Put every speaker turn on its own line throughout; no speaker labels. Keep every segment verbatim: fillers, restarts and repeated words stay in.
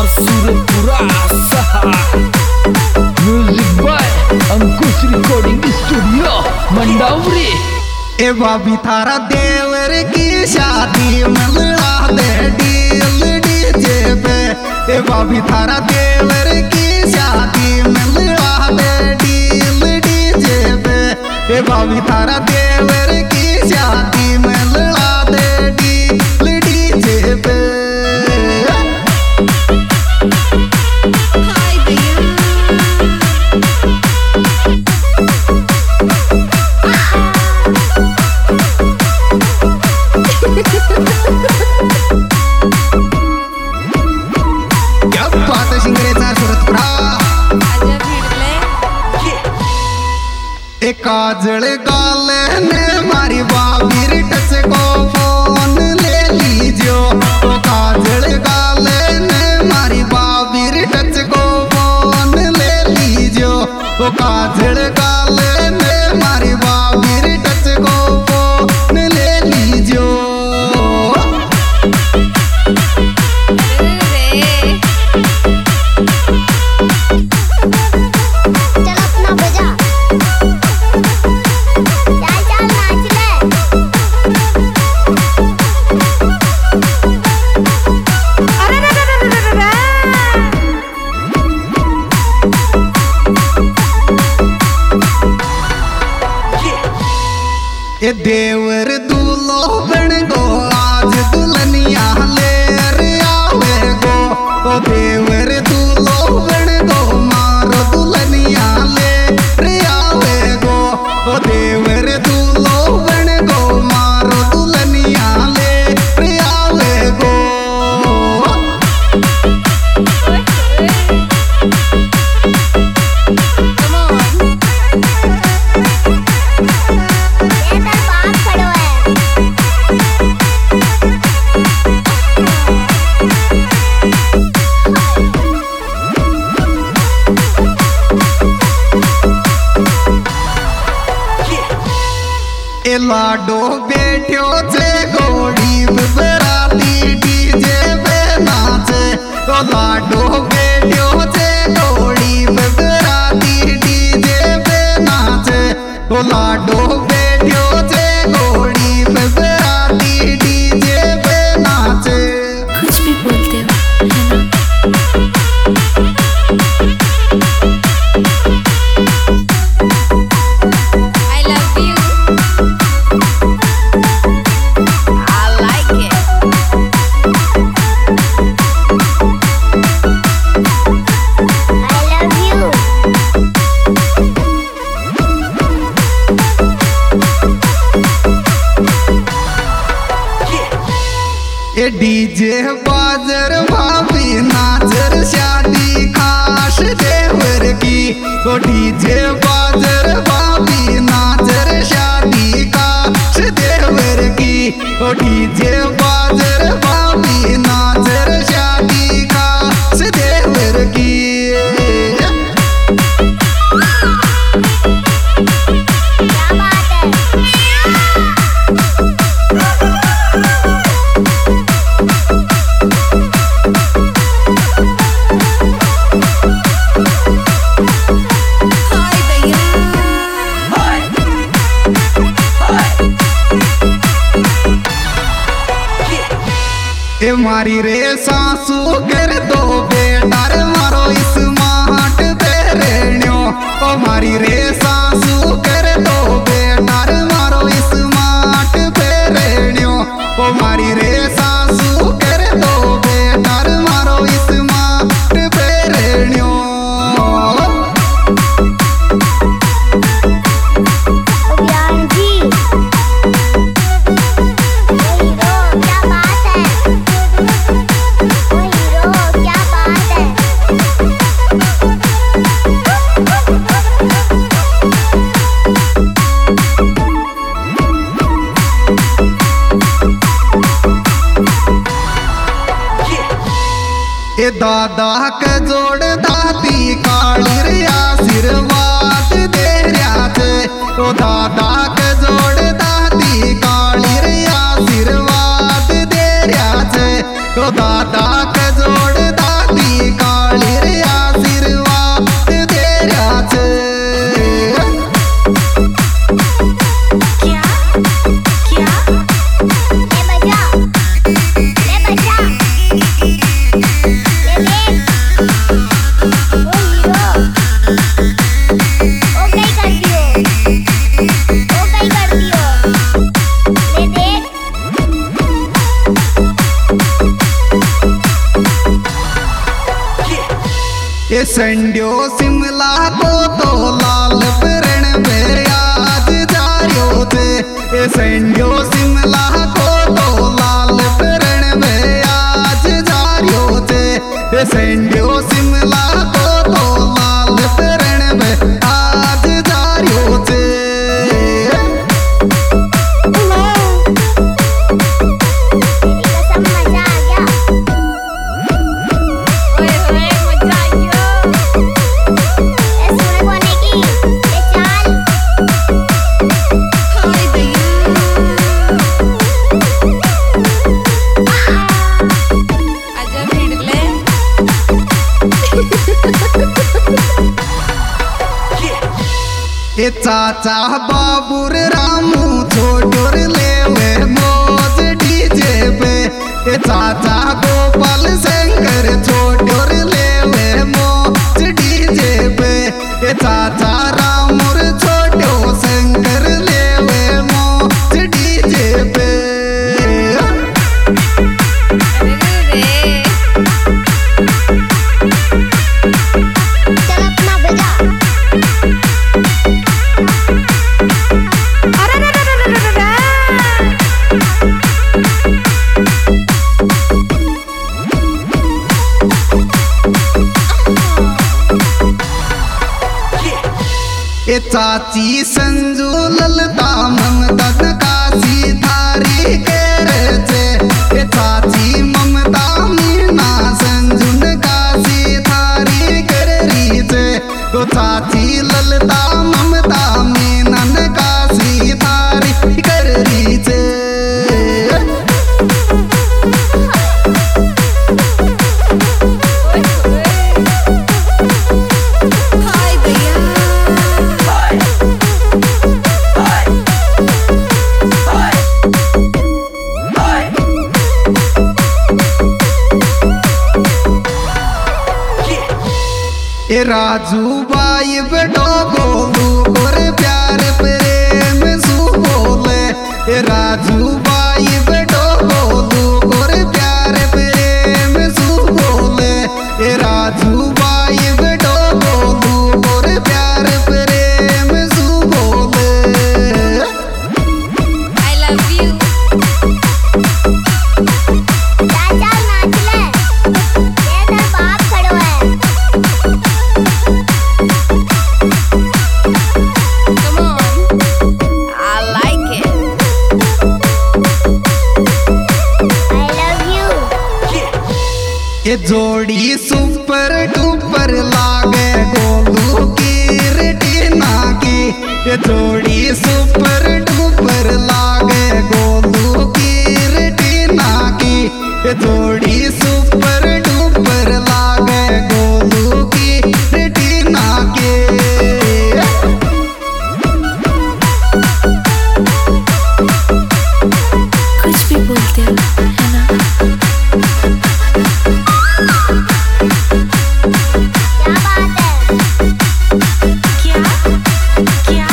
Surpura music by Ankush recording studio Mandawari.
ए भाभी थारा देवर की शादी मिलवा दे डील डीजे पे। ए भाभी थारा देवर की शादी मिलवा दे डील डीजे पे। ए भाभी थारा देवर की शादी मिलवा दे डील डीजे पे। काजल गाले ने मारी बाबीर टच को फोन ले लीजो। तो काजल गाले ने मारी बाबीर टच को फोन ले लीजो। तो काजल गाले ने मारी बाबीर टच को फोन ले लीजो। ये देवर दूल्हो बन गो आज दुल्हनिया ले आवे गो। ओ देवर दूल्हो बन गो मारो दुल्हनिया ले आवे गो। ओ देवर दूल्हो बन गो मारो दुल्हनिया ले आवे गो। ए लाडो बैठो जे घोड़ी बराती डीजे पे नाचे। तो लाडो बैठो जे घोड़ी बराती डीजे पे नाचे। तो लाडो बैठो जे घोड़ी बराती डीजे पे नाचे।
कुछ भी बोलते हो है ना।
ये डीजे बाजर भाभी नाचर शादी खास देवर की। तो डीजे बाजर भाभी नाचर शादी खास देवर की। तो डीजे बाजर भाभी नाचर शादी खास देवर की। ए मारी रे सासू कर दो बेटा रे मारो इस माट पेरेण्यो। ओ मारी रे सासू कर दो बेटा रे मारो इस माट पेरेण्यो। ओ मारी रे सासू कर दो बेटा रे मारो इस माट पेरेण्यो। ए दादा के जोड़ दादी काली रे आशीर्वाद दे रहा थे। तो दादा के जोड़ दादी काली रे आशीर्वाद दे रहा थे। तो दादा के जोड़ दादी ये संड्यो शिमला को तो लाल परण में आज जा रियो थे। ये संड्यो शिमला को तो लाल परण में आज जा रियो थे। ये संड्यो शिमला को तो लाल परण में आज जा रियो थे। ये चाचा बाबूर रामू छोटोर लेवे मौज डीजे पे। ये चाचा गोपाल शंकर छोटोर लेवे मौज डीजे पे। ये चाचा रामूर छोटो शंकर लेवे मौज डीजे पे। ये चाची संजू ललता ममता काशी थारी करे छे। ये चाची ममता मीना संजू काशी थारी करे रही छे। तो चाची ललता ममता मीना काशी थारी करे रही छे। ये राजू बाई बेटो गोलू और प्यार प्रेम सु बोले। ये राजू बाई बेटो गोलू और प्यार प्रेम सु बोले। ये राजू बाई बेटो गोलू और प्यार प्रेम सु बोले।
I love you. चाचा नाच ले, ये तेरा बाप खड़ो है।
ये जोड़ी सुपर डुपर लागे गोलू की रेटिना की। ये जोड़ी सुपर डुपर लागे गोलू की रेटिना की। ये जोड़ी सुपर डुपर लागे गोलू की रेटिना की।
कुछ भी बोलते हो है ना? क्या बात है? क्या क्या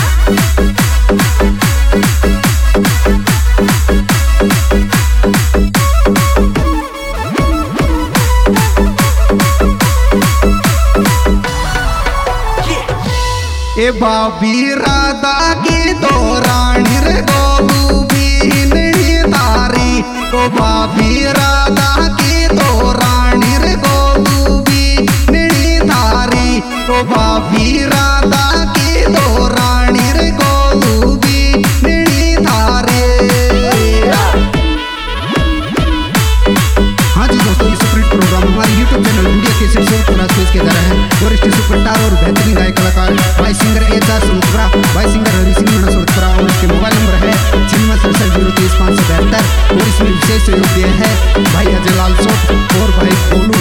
ए बाबी राधा की तो रानी रे गोलू बीनड़ी तारी। ओ बाबी राधा की तो रानी रे गोलू बीनड़ी तारी। ओ बाबी राधा की तो रानी रे गोलू बीनड़ी तारी। हाँ जी दोस्तों, ये सुपर हिट प्रोग्राम हमारे यूट्यूब चैनल इंडिया के सिर्फ के द्वारा है। वरिष्ठ सुपरस्टार और बेहतरीन गायक कलाकार भाई सिंगर एच आर सुरतपुरा, भाई सिंगर हरि सिंह मीणा सुरतपुरा। और इसके मोबाइल नंबर है छिन्नवे सड़सठ जीरो तेईस पाँच सौ बहत्तर। और इसमें विशेष सहयोग दिया है भाई अजय लाल सोट और भाई गोलू।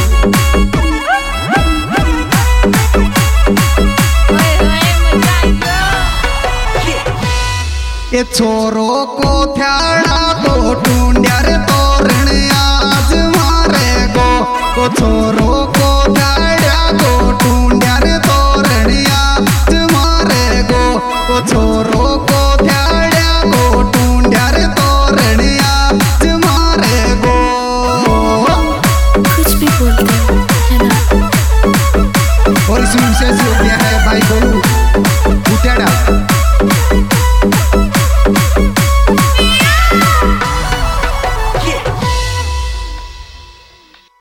ये छोरो को थ्याड़ा को टूंड्या रे तोरण आज मारे गो। ओ छोरो